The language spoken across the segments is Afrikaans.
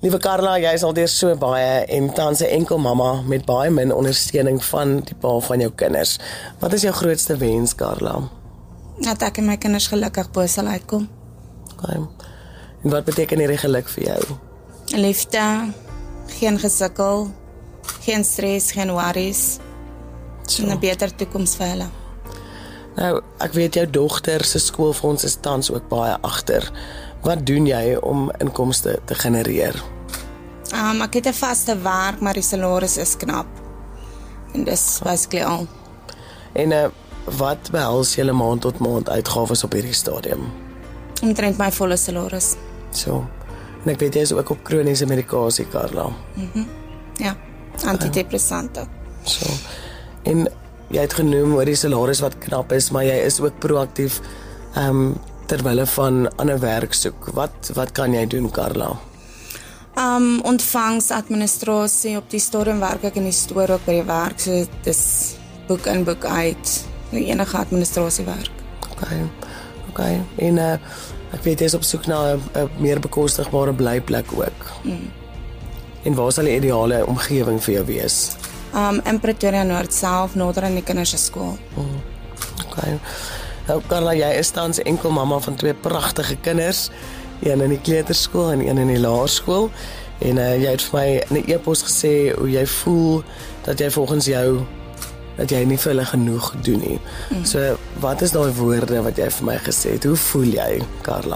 Liewe Karla, jy is al deur so baie en tans 'n enkel mamma met baie min ondersteuning van die pa van jou kinders. Wat is jou grootste wens, Karla? Dat ek en my kinders gelukkig bo sal uitkom. Okay. En wat beteken hierdie geluk vir jou? Liefde, geen gesukkel, geen stres, geen worries. En 'n beter toekoms vir hulle. Nou, ek weet jou dogter se skoolfonds is tans ook baie agter. Wat doen jy om inkomste te genereer? Ek het 'n vaste werk, maar die salaris is knap. En dis basically al. En wat behels julle maand tot maand uitgawes op hierdie stadium? Omtrent my volle salaris. So. En ek weet jy is ook op kroniese medikasie, Karla. Ja, antidepressante. So. En jy het genoem oor die salaris wat knap is, maar jy is ook proaktief terwille van ander werk soek. Wat kan jy doen, Karla? Ontvangsadministrasie, op die stadium werk ek in die stoor ook by die werk, so dis boek in, boek uit, enige administrasiewerk. Okay. En ek weet jy is op soek na 'n meer bekostigbare blyplek ook. En waar sal die ideale omgewing vir jou wees? In Pretoria Noord self, nader aan die kinders se skool. Okay. Nou, Karla, jy is tans enkel mamma van 2 pragtige kinders, een in die kleuterskool en een in die laerskool. En jy het vir my in 'n e-pos gesê hoe jy voel dat jy volgens jou dat jy nie vir hulle genoeg doen nie. So, wat is daai woorde wat jy vir my gesê het? Hoe voel jy, Karla?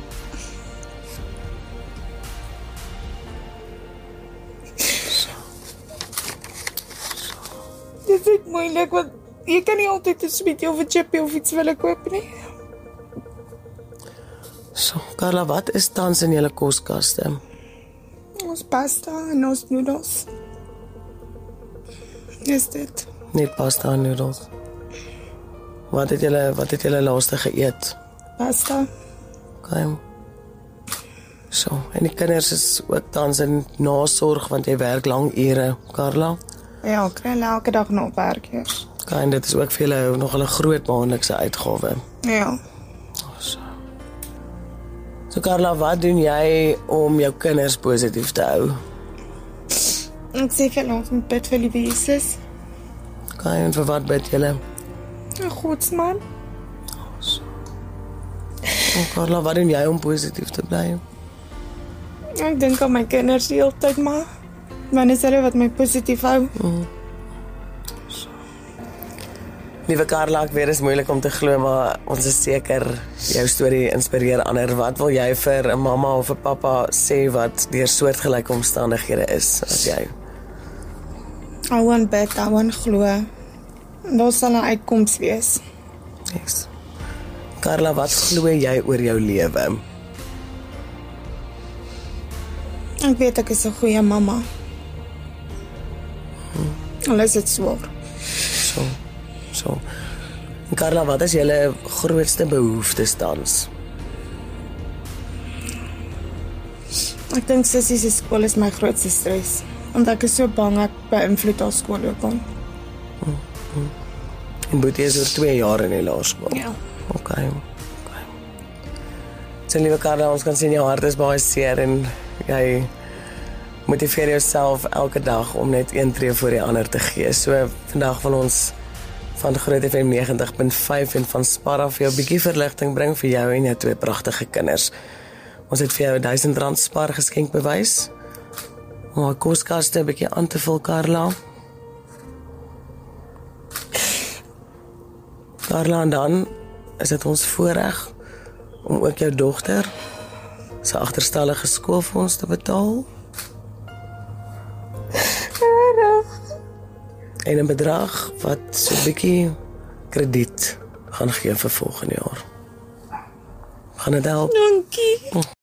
Dit is moeilik, want jy kan nie altyd 'n sweetie of 'n chippy of iets wil koop nie. So, Karla, wat is tans in julle koskaste? Ons pasta en ons noedels. Is dit? Net pasta en noedels. Wat het julle laaste geëet? Pasta. Okay. So, en die kinders is ook tans in nasorg want jy werk lang ure, Karla. Ja, ek kry elke dag nog werkers. Okay, en dit is ook vir julle nog 'n groot maandelikse uitgawe. Ja. So Karla, wat doen jy om jou kinders positief te hou? Ek sê vir ons moet bid vir liewe Jesus. Okay, en vir wat bid julle? 'n Godsman. En Karla, wat doen jy om positief te bly? Ek dink aan my kinders die hele tyd, maar is hulle wat my positief hou. Liewe Karla, ek weet dit is moeilik om te glo, maar ons is seker jou storie inspireer ander. Wat wil jy vir 'n mamma of 'n pappa sê wat deur soortgelyke omstandighede is as jy? Hou aan bid, hou aan glo. Daar sal 'n uitkoms wees. Yes. Karla, wat glo jy oor jou lewe? Ek weet ek is 'n goeie mamma. Al is dit swaar. So. En Karla, wat is julle grootste behoeftes tans? Ek dink sussie se skool is my grootste stres, want ek is so bang ek beïnvloed haar skoolloopbaan. En Boetie is oor 2 jaar in die laerskool. Ja. Okay. So, liewe Karla, ons kan sien jou hart is baie seer en jy motiveer jouself elke dag om net een tree voor die ander te gee. So, vandag wil ons van Groot FM 90.5 en van Spar af vir jou 'n bietjie verligting bring vir jou en jou 2 pragtige kinders. Ons het vir jou R1000 Spar geskenk bewys om haar koskaste 'n bietjie aan te vul, Karla. Karla, en dan is dit ons voorreg om ook jou dogter se agterstallige skoolfonds te betaal. En 'n bedrag wat so 'n bietjie krediet gaan gee vir volgende jaar. Gaan dit help? Dankie.